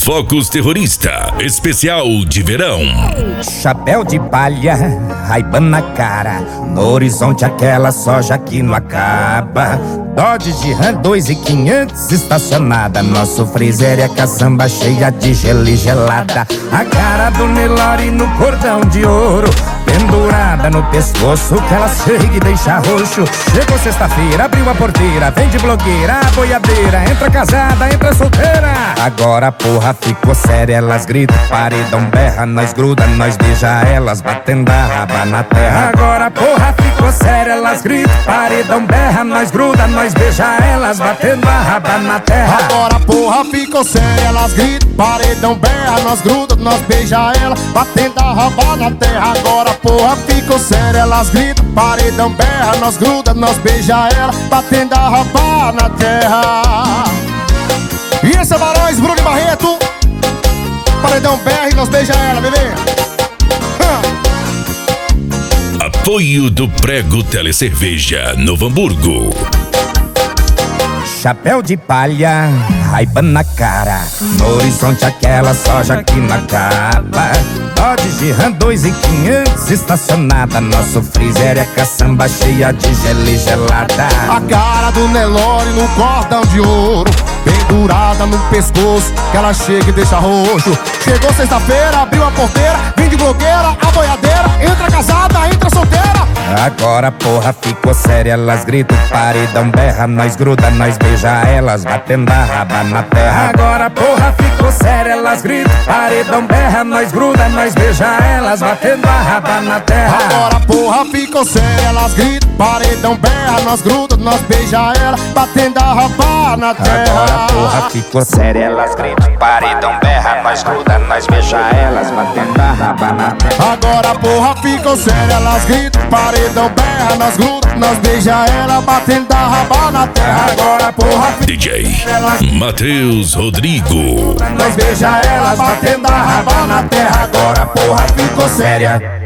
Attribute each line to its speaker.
Speaker 1: Focus Terrorista, especial de verão.
Speaker 2: Chapéu de palha, Ray-Ban na cara, no horizonte aquela soja que não acaba. Dodge de Ram 2.500 estacionada, nosso freezer é caçamba cheia de gelo e gelada. A cara do Nelore no cordão de ouro, pendurada no pescoço que ela chega e deixa roxo. Chegou sexta-feira, abriu a porteira, vem de blogueira, a boiadeira, entra casada, entra solteira. Agora a porra ficou séria, elas gritam, paredão berra, nós gruda, nós beija elas, batendo a raba na terra. Agora a porra ficou séria, elas gritam, paredão berra, nós gruda, nós beija elas, batendo a raba na terra.
Speaker 3: Agora a porra ficou séria, elas gritam, paredão berra, nós gruda, nós beija elas, batendo a raba na terra. Agora a porra ficou séria, elas gritam, paredão berra, nós gruda, nós beija ela, batendo a raba na terra. E esse é Barões, Bruno e Barreto, paredão berra e nós beija ela, bebê.
Speaker 1: Apoio do Prego Telecerveja, Novo Hamburgo.
Speaker 2: Chapéu de palha, Ray-Ban na cara, no horizonte aquela soja que não acaba. Dodge de Ram 2.500 estacionada, nosso freezer é caçamba cheia de gelo e gelada.
Speaker 3: A cara do Nelore no cordão de ouro, pendurada no pescoço que ela chega e deixa roxo. Chegou sexta-feira, abriu a porteira, vem de blogueira, a boiadeira, entra casada, entra solteira.
Speaker 2: Agora a porra ficou séria, elas gritam, paredão berra, nós gruda, nós beija elas, batendo a raba na terra. Agora a porra ficou séria, elas gritam, paredão berra, nós gruda, nós beija elas, batendo a raba na terra.
Speaker 3: Agora a porra ficou séria, elas gritam, paredão berra, nós gruda, nós beija ela, batendo a raba na terra.
Speaker 2: Agora a porra ficou séria, elas gritam, paredão berra, nós gruda, nós beija elas, batendo a raba na terra.
Speaker 3: Agora a porra ficou séria, elas gritam, paredão berra, nós gruda, nós beija ela, batendo a raba na terra. Agora a porra
Speaker 1: DJ Matheus Rodrigo.
Speaker 2: Nós beija elas, batendo a raba na terra. Agora a porra ficou séria.